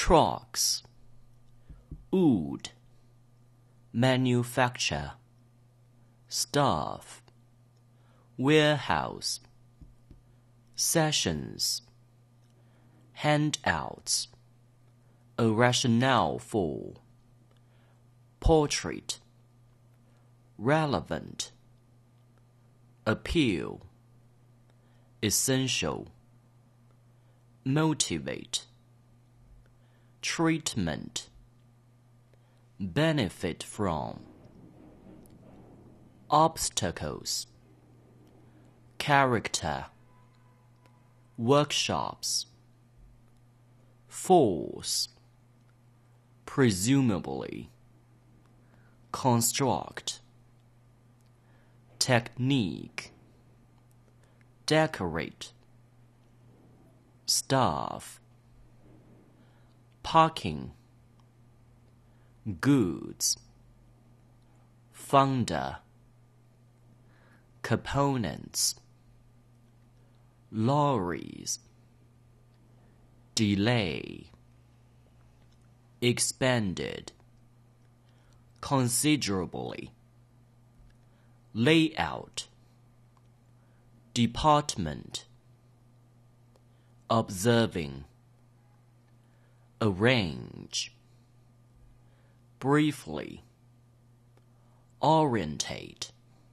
trucks, wood, manufacture, staff, warehouse, sessions, handouts, a rationale for, portrait, relevant, appeal, essential, motivate, treatment, benefit from, obstacles, character, workshops, force, presumably, construct, technique, decorate, staff, parking, goods, founder, components, lorries, delay, expanded, considerably, layout, department, observing, arrange, briefly, orientate,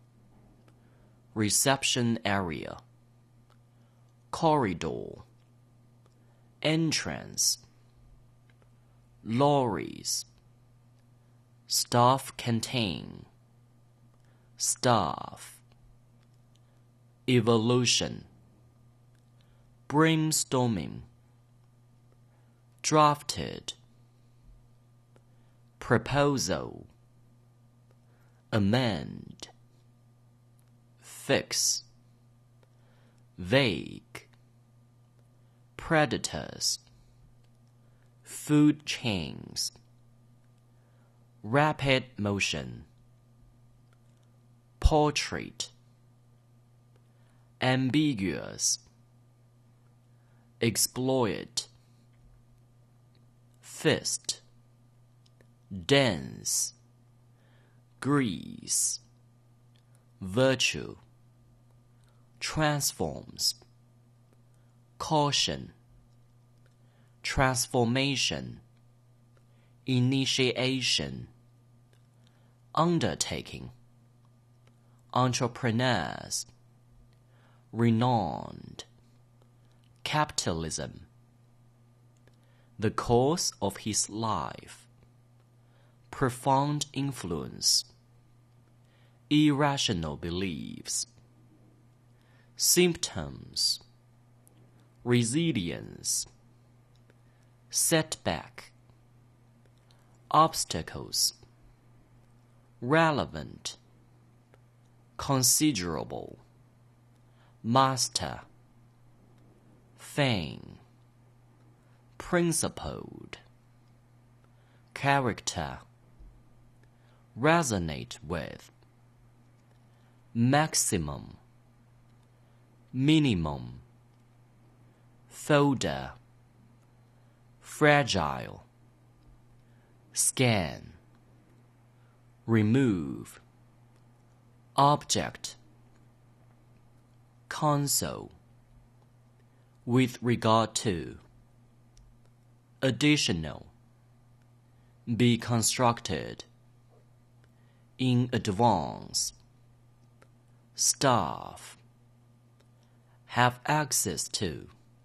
reception area, corridor, entrance, lorries, staff canteen, staff, evolution, brainstorming, drafted, proposal, amend, fix, vague, predators, food chains, rapid motion, portrait, ambiguous, exploit, fist, dance, grease, virtue, transforms, caution, transformation, initiation, undertaking, entrepreneurs, renowned, capitalism, the course of his life, profound influence, irrational beliefs, symptoms, resilience, setback, obstacles, relevant, considerable, master, fame, principled, character, resonate with, maximum, minimum, folder, fragile, scan, remove, object, console, with regard to, additional, be constructed, in advance, staff, have access to,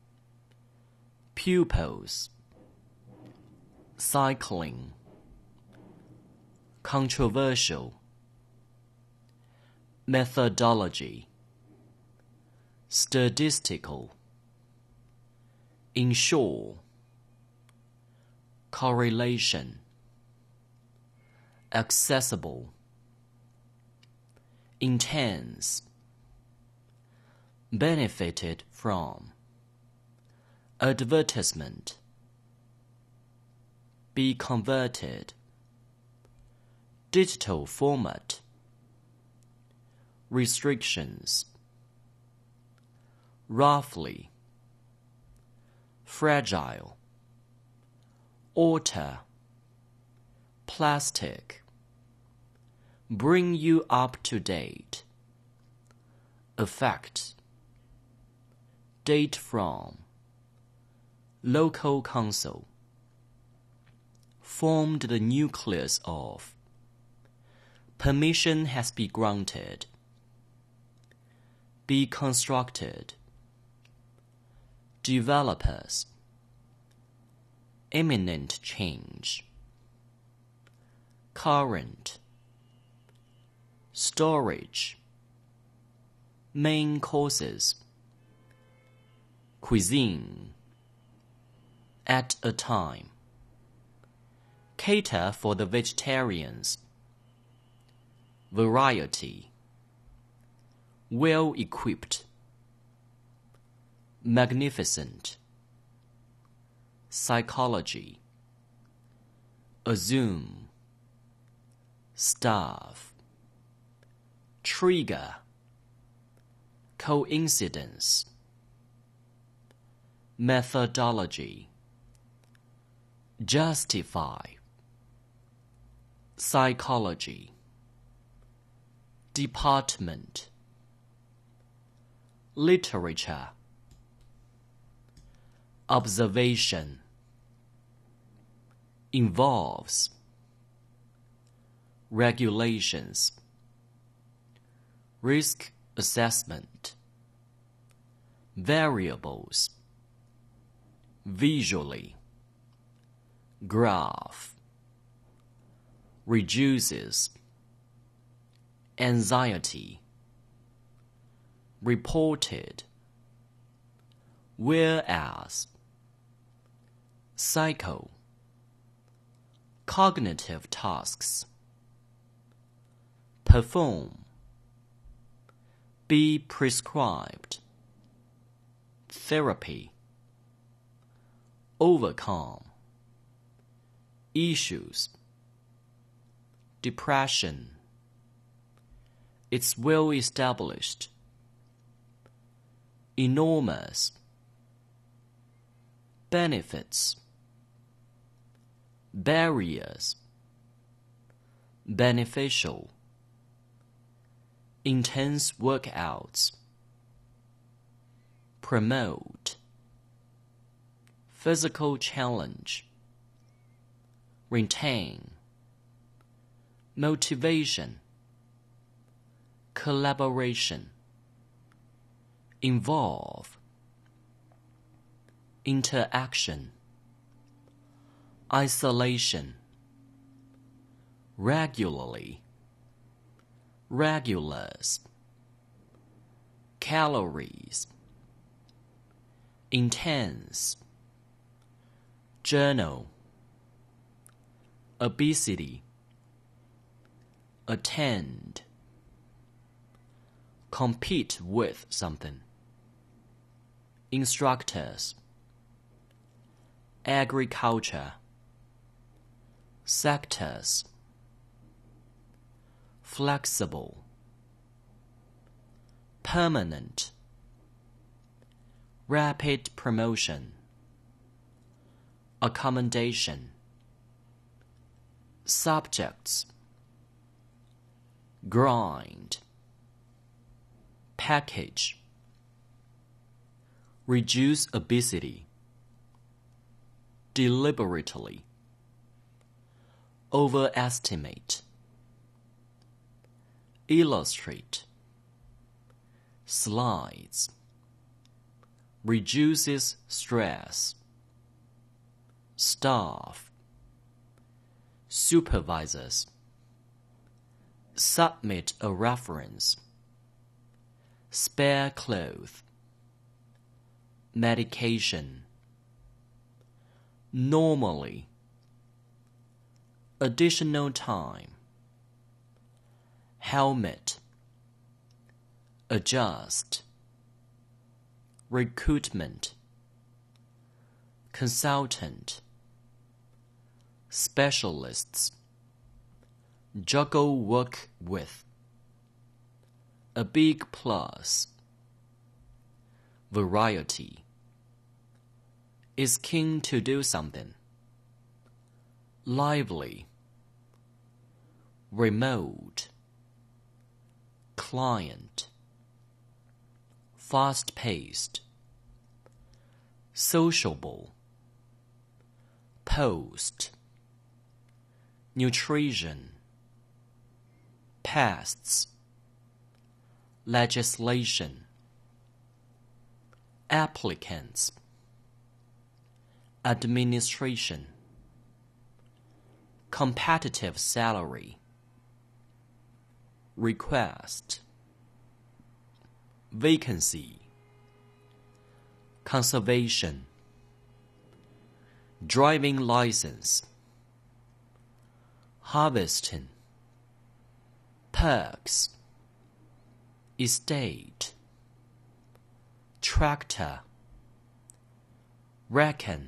pupils, cycling, controversial, methodology, statistical, ensure, correlation, accessible, intense, benefited from, advertisement, be converted, digital format, restrictions, roughly, fragile, alter, plastic, bring you up to date, affect, date from, local council, formed the nucleus of, permission has been granted, be constructed, developers, imminent change, current, storage, main courses, cuisine, at a time, cater for the vegetarians, variety, well-equipped, magnificent, psychology, assume, staff, trigger, coincidence, methodology, justify, psychology, department, literature, observation, involves, regulations, risk assessment, variables, visually, graph, reduces, anxiety, reported, whereas, cycle, cognitive tasks, perform, be prescribed, therapy, overcome, issues, depression, it's well established, enormous, benefits, barriers, beneficial, intense workouts, promote, physical challenge, retain, motivation, collaboration, involve, interaction, isolation, regularly, regulars, calories, intense, journal, obesity, attend, compete with something, instructors, agriculture, sectors, flexible, permanent, rapid promotion, accommodation, subjects, grind, package, reduce obesity, deliberately, overestimate, illustrate, slides, reduces stress, staff, supervisors, submit a reference, spare cloth, medication, normally, additional time, helmet, adjust, recruitment, consultant, specialists, juggle work with, a big plus, variety, is keen to do something, lively, remote, client, fast-paced, sociable, post, nutrition, pests, legislation, applicants, administration, competitive salary, request, vacancy, conservation, driving license, harvesting, perks, estate, tractor, reckon,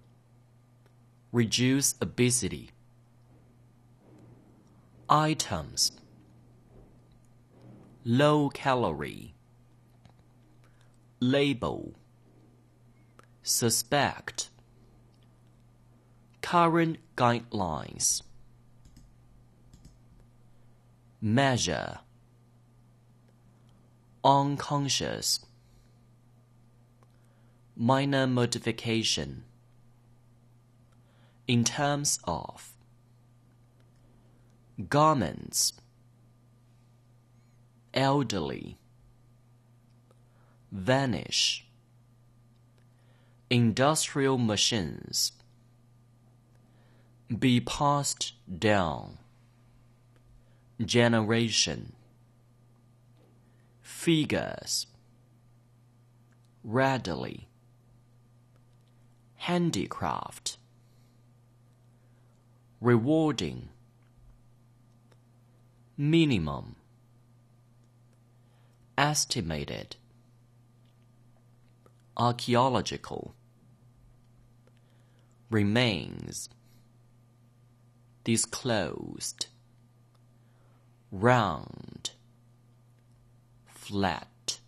reduce obesity, items, low calorie, label, suspect, current guidelines, measure, unconscious, minor modification, in terms of, garments, elderly, vanish, industrial machines, be passed down, generation, figures, readily, handicraft, rewarding, minimum, estimated, archaeological, remains, disclosed, round, flat,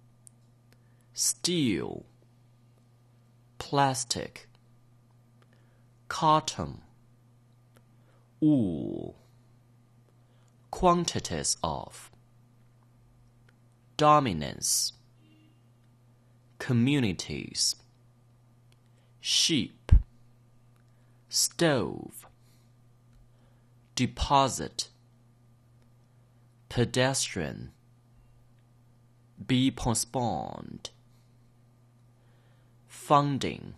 steel, plastic, cotton, wool, quantities of, dominance, communities, sheep, stove, deposit, pedestrian, be postponed, funding,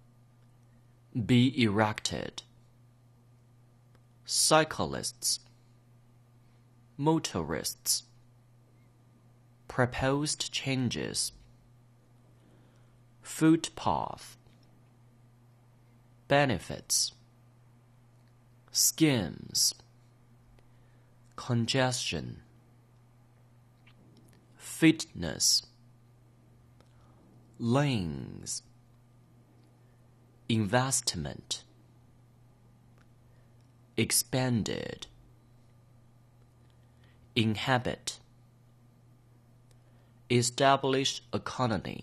be erected, cyclists, motorists, proposed changes, footpath, benefits, schemes, congestion, fitness, lanes, investment, expanded, inhabit, established economy,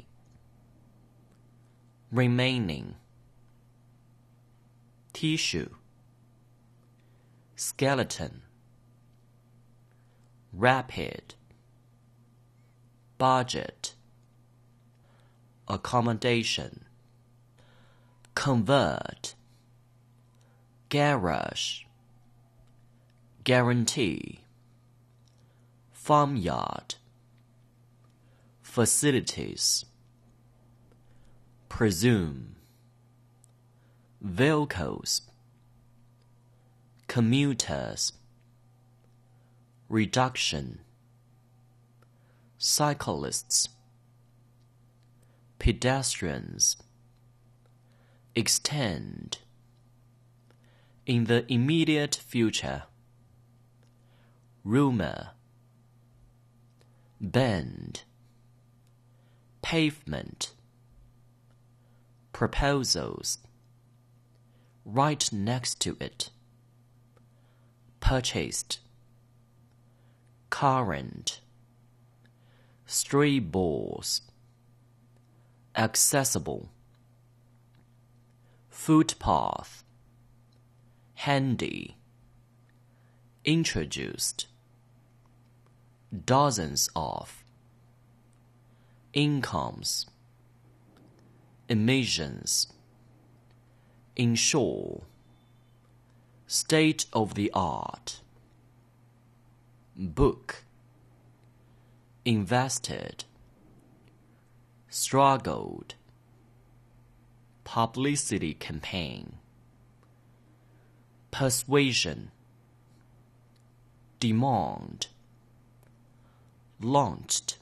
remaining, tissue, skeleton, rapid, budget, accommodation, convert, garage, guarantee, farmyard, facilities, presume, vehicles, commuters, reduction, cyclists, pedestrians, extend, in the immediate future, rumor, bend, pavement, proposals, right next to it, purchased, current, stray balls, accessible, footpath, handy, introduced, dozens of, incomes, emissions, ensure, state of the art, book, invested, struggled, publicity campaign, persuasion, demand, launched,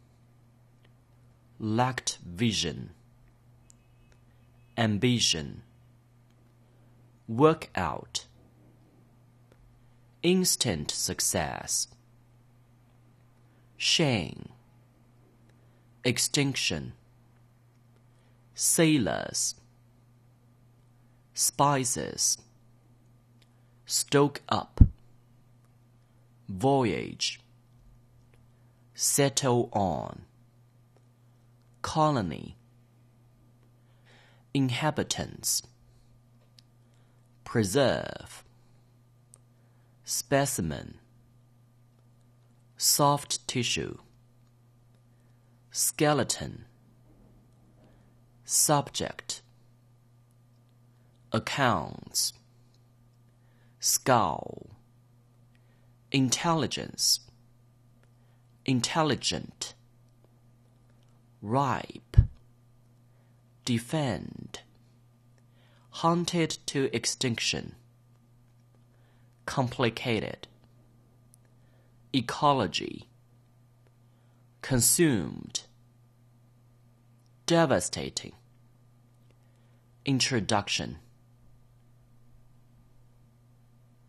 lacked vision, ambition, work out, instant success, shame, extinction, sailors, spices, stoke up, voyage, settle on, colony, inhabitants, preserve, specimen, soft tissue, skeleton, subject, accounts, scowl, intelligence, intelligent, ripe, defend, hunted to extinction, complicated, ecology, consumed, devastating, introduction.